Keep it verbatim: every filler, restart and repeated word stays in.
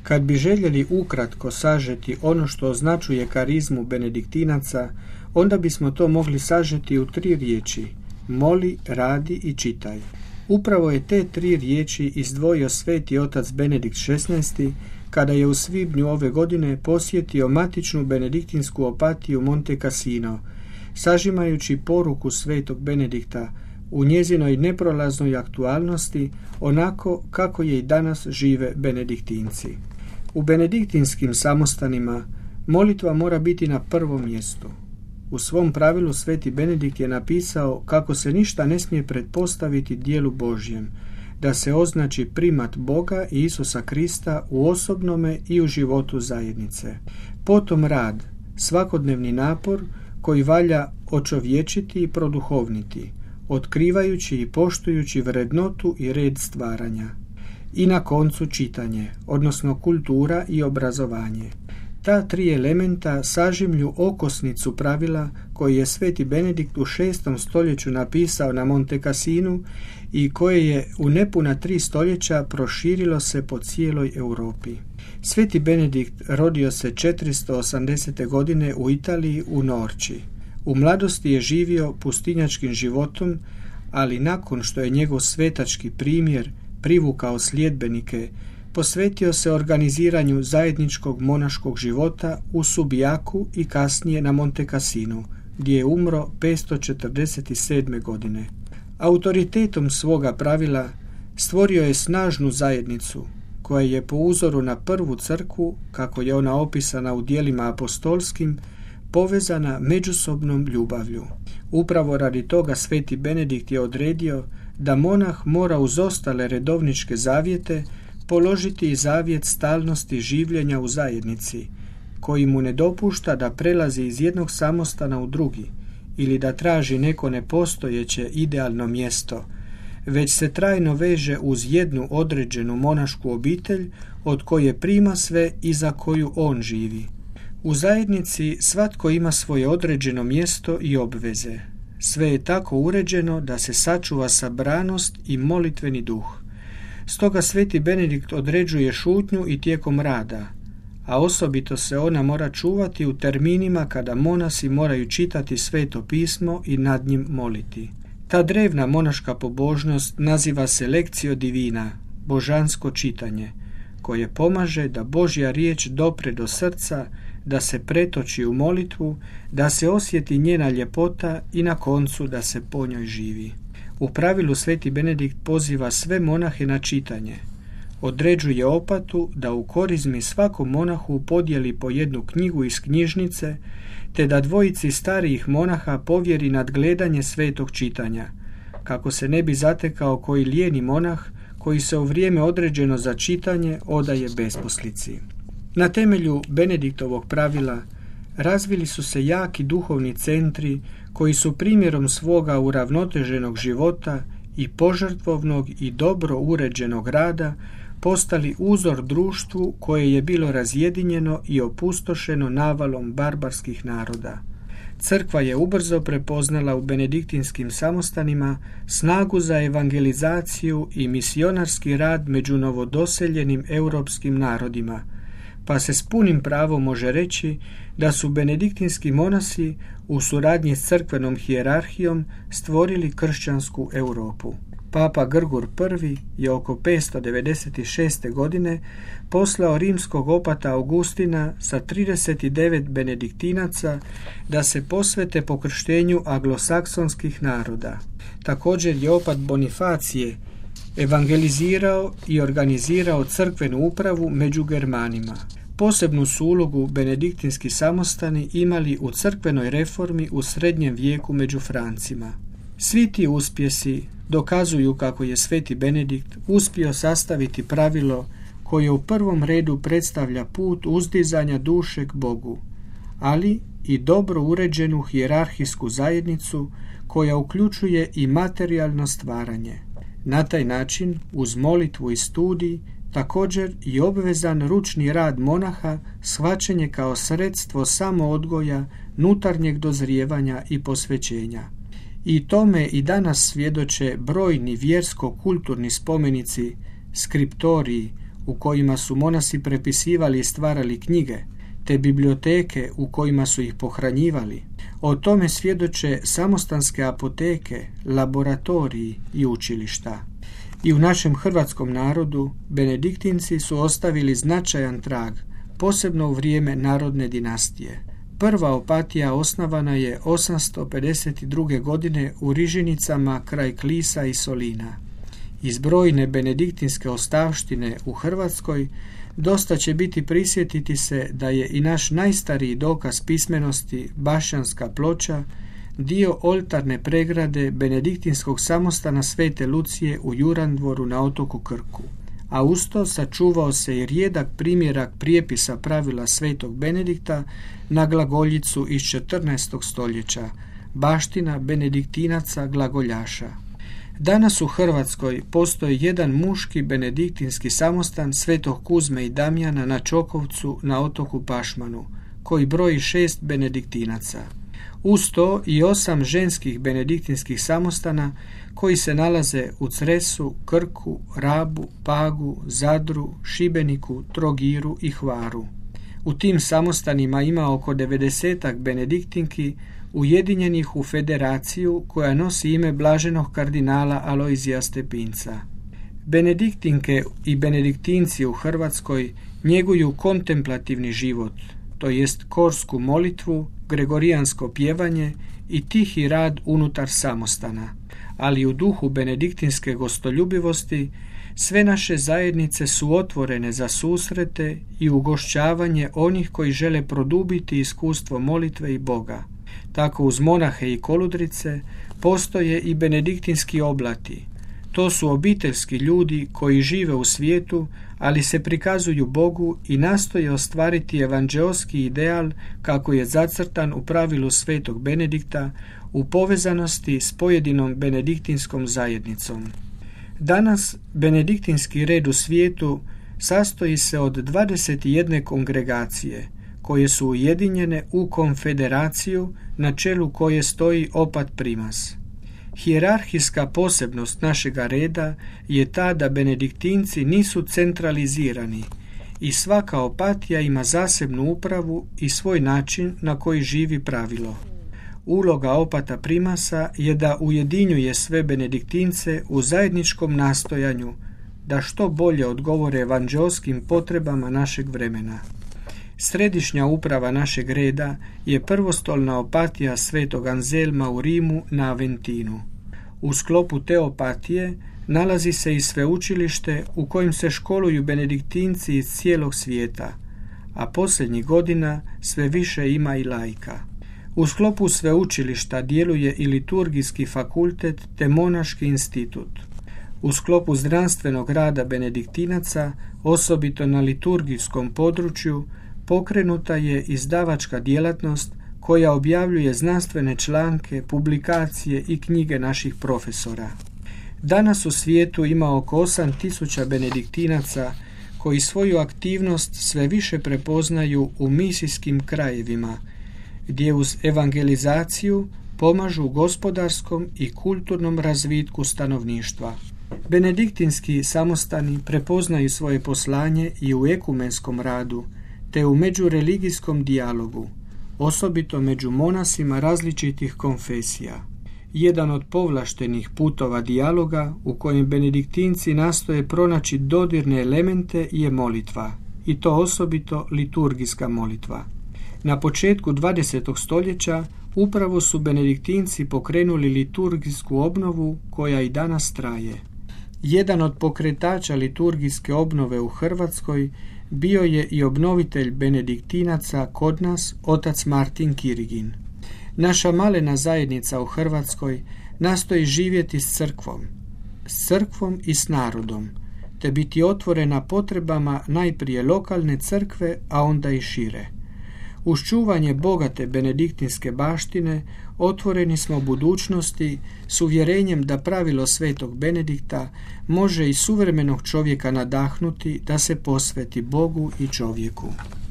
Kad bi željeli ukratko sažeti ono što označuje karizmu benediktinaca, onda bismo to mogli sažeti u tri riječi: moli, radi i čitaj. Upravo je te tri riječi izdvojio sveti otac Benedikt šesnaesti kada je u svibnju ove godine posjetio matičnu benediktinsku opatiju Monte Cassino, sažimajući poruku svetog Benedikta u njezinoj neprolaznoj aktualnosti, onako kako je i danas žive benediktinci. U benediktinskim samostanima molitva mora biti na prvom mjestu. U svom pravilu sveti Benedikt je napisao kako se ništa ne smije pretpostaviti dijelu Božjem, da se označi primat Boga i Isusa Krista u osobnome i u životu zajednice. Potom rad, svakodnevni napor koji valja očovječiti i produhovniti, otkrivajući i poštujući vrednotu i red stvaranja. I na koncu čitanje, odnosno kultura i obrazovanje. Ta tri elementa sažimlju okosnicu pravila koje je sveti Benedikt u šestom stoljeću napisao na Monte Cassinu i koje je u nepuna tri stoljeća proširilo se po cijeloj Europi. Sveti Benedikt rodio se četiristo osamdesete godine u Italiji u Norči. U mladosti je živio pustinjačkim životom, ali nakon što je njegov svetački primjer privukao sljedbenike, posvetio se organiziranju zajedničkog monaškog života u Subijaku i kasnije na Monte Cassinu, gdje je umro petsto četrdeset sedme godine. Autoritetom svoga pravila stvorio je snažnu zajednicu, koja je po uzoru na prvu crkvu, kako je ona opisana u djelima apostolskim, povezana međusobnom ljubavlju. Upravo radi toga sveti Benedikt je odredio da monah mora uz ostale redovničke zavjete položiti i zavjet stalnosti življenja u zajednici, koji mu ne dopušta da prelazi iz jednog samostana u drugi ili da traži neko nepostojeće idealno mjesto, već se trajno veže uz jednu određenu monašku obitelj od koje prima sve i za koju on živi. U zajednici svatko ima svoje određeno mjesto i obveze. Sve je tako uređeno da se sačuva sabranost i molitveni duh. Stoga sveti Benedikt određuje šutnju i tijekom rada, a osobito se ona mora čuvati u terminima kada monasi moraju čitati sveto pismo i nad njim moliti. Ta drevna monaška pobožnost naziva se Lectio Divina, božansko čitanje, koje pomaže da Božja riječ dopre do srca, da se pretoči u molitvu, da se osjeti njena ljepota i na koncu da se po njoj živi. U pravilu sveti Benedikt poziva sve monahe na čitanje. Određuje opatu da u korizmi svakom monahu podijeli po jednu knjigu iz knjižnice, te da dvojici starijih monaha povjeri nadgledanje svetog čitanja, kako se ne bi zatekao koji lijeni monah koji se u vrijeme određeno za čitanje odaje besposlici. Na temelju Benediktovog pravila razvili su se jaki duhovni centri koji su primjerom svoga uravnoteženog života i požrtvovnog i dobro uređenog rada postali uzor društvu koje je bilo razjedinjeno i opustošeno navalom barbarskih naroda. Crkva je ubrzo prepoznala u benediktinskim samostanima snagu za evangelizaciju i misionarski rad među novodoseljenim europskim narodima, pa se s punim pravom može reći da su benediktinski monasi u suradnji s crkvenom hijerarhijom stvorili kršćansku Europu. Papa Grgur I je oko petsto devedeset šeste godine poslao rimskog opata Augustina sa trideset devet benediktinaca da se posvete pokrštenju anglosaksonskih naroda. Također je opat Bonifacije evangelizirao i organizirao crkvenu upravu među Germanima. Posebnu su ulogu benediktinski samostani imali u crkvenoj reformi u srednjem vijeku među Francima. Svi ti uspjesi dokazuju kako je sveti Benedikt uspio sastaviti pravilo koje u prvom redu predstavlja put uzdizanja duše k Bogu, ali i dobro uređenu hijerarhijsku zajednicu koja uključuje i materijalno stvaranje. Na taj način, uz molitvu i studij, također i obvezan ručni rad monaha shvaćen je kao sredstvo samoodgoja, nutarnjeg dozrijevanja i posvećenja. I tome i danas svjedoče brojni vjersko-kulturni spomenici, skriptoriji, u kojima su monasi prepisivali i stvarali knjige, te biblioteke u kojima su ih pohranjivali. O tome svjedoče samostanske apoteke, laboratoriji i učilišta. I u našem hrvatskom narodu benediktinci su ostavili značajan trag, posebno u vrijeme narodne dinastije. Prva opatija osnovana je osamsto pedeset druge. godine u Rižinicama kraj Klisa i Solina. Iz brojne benediktinske ostavštine u Hrvatskoj dosta će biti prisjetiti se da je i naš najstariji dokaz pismenosti, Bašćanska ploča, dio oltarne pregrade benediktinskog samostana Svete Lucije u Jurandvoru na otoku Krku, a usto sačuvao se i rijedak primjerak prijepisa pravila Svetog Benedikta na glagoljicu iz četrnaestog stoljeća, baština benediktinaca glagoljaša. Danas u Hrvatskoj postoji jedan muški benediktinski samostan Svetog Kuzme i Damjana na Čokovcu na otoku Pašmanu, koji broji šest benediktinaca. Uz to i osam ženskih benediktinskih samostana koji se nalaze u Cresu, Krku, Rabu, Pagu, Zadru, Šibeniku, Trogiru i Hvaru. U tim samostanima ima oko devedesetak benediktinki ujedinjenih u federaciju koja nosi ime blaženog kardinala Alojzija Stepinca. Benediktinke i benediktinci u Hrvatskoj njeguju kontemplativni život, to jest korsku molitvu, gregorijansko pjevanje i tihi rad unutar samostana, ali u duhu benediktinske gostoljubivosti sve naše zajednice su otvorene za susrete i ugošćavanje onih koji žele produbiti iskustvo molitve i Boga. Tako uz monahe i koludrice postoje i benediktinski oblati. To su obiteljski ljudi koji žive u svijetu, ali se prikazuju Bogu i nastoje ostvariti evanđeoski ideal kako je zacrtan u pravilu Svetog Benedikta u povezanosti s pojedinom benediktinskom zajednicom. Danas benediktinski red u svijetu sastoji se od dvadeset jedne kongregacije koje su ujedinjene u konfederaciju na čelu koje stoji opat primas. Hijerarhijska posebnost našega reda je ta da benediktinci nisu centralizirani i svaka opatija ima zasebnu upravu i svoj način na koji živi pravilo. Uloga opata primasa je da ujedinjuje sve benediktince u zajedničkom nastojanju da što bolje odgovore evanđeoskim potrebama našeg vremena. Središnja uprava našeg reda je prvostolna opatija Svetog Anzelma u Rimu na Aventinu. U sklopu te opatije nalazi se i sveučilište u kojem se školuju benediktinci iz cijelog svijeta, a posljednjih godina sve više ima i laika. U sklopu sveučilišta djeluje i liturgijski fakultet te monaški institut. U sklopu zdravstvenog rada benediktinaca, osobito na liturgijskom području, pokrenuta je izdavačka djelatnost koja objavljuje znanstvene članke, publikacije i knjige naših profesora. Danas u svijetu ima oko osam tisuća benediktinaca koji svoju aktivnost sve više prepoznaju u misijskim krajevima, gdje uz evangelizaciju pomažu gospodarskom i kulturnom razvitku stanovništva. Benediktinski samostani prepoznaju svoje poslanje i u ekumenskom radu, te u međureligijskom dijalogu, osobito među monasima različitih konfesija. Jedan od povlaštenih putova dijaloga u kojem benediktinci nastoje pronaći dodirne elemente je molitva, i to osobito liturgijska molitva. Na početku dvadesetog stoljeća upravo su benediktinci pokrenuli liturgijsku obnovu koja i danas traje. Jedan od pokretača liturgijske obnove u Hrvatskoj bio je i obnovitelj benediktinaca kod nas, otac Martin Kirigin. Naša malena zajednica u Hrvatskoj nastoji živjeti s crkvom, s crkvom i s narodom, te biti otvorena potrebama najprije lokalne crkve, a onda i šire. Uz čuvanje bogate benediktinske baštine otvoreni smo budućnosti s uvjerenjem da pravilo Svetog Benedikta može i suvremenog čovjeka nadahnuti da se posveti Bogu i čovjeku.